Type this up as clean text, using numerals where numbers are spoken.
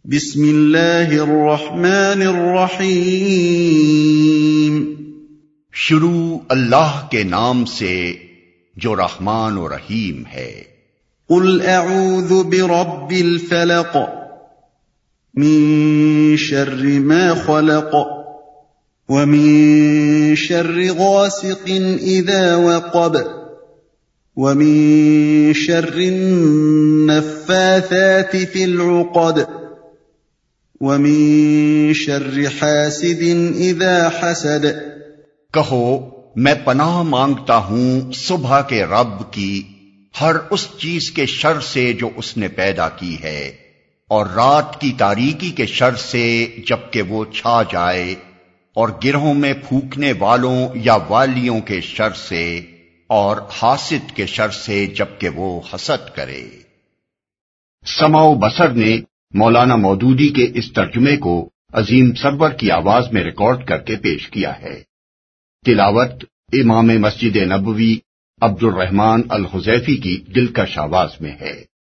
بسم اللہ الرحمن الرحیم۔ شروع اللہ کے نام سے جو رحمان و رحیم ہے۔ قل اعوذ برب الفلق من شر ما خلق ومن شر غاسق اذا وقب ومن شر النفاثات في العقد ومن شر حاسد اذا حسد۔ کہو میں پناہ مانگتا ہوں صبح کے رب کی ہر اس چیز کے شر سے جو اس نے پیدا کی ہے، اور رات کی تاریکی کے شر سے جبکہ وہ چھا جائے، اور گرہوں میں پھونکنے والوں یا والیوں کے شر سے، اور حاسد کے شر سے جبکہ وہ حسد کرے۔ سمع و بصر نے مولانا مودودی کے اس ترجمے کو عظیم سرور کی آواز میں ریکارڈ کر کے پیش کیا ہے۔ تلاوت امام مسجد نبوی عبد الرحمن الحذیفی کی دلکش آواز میں ہے۔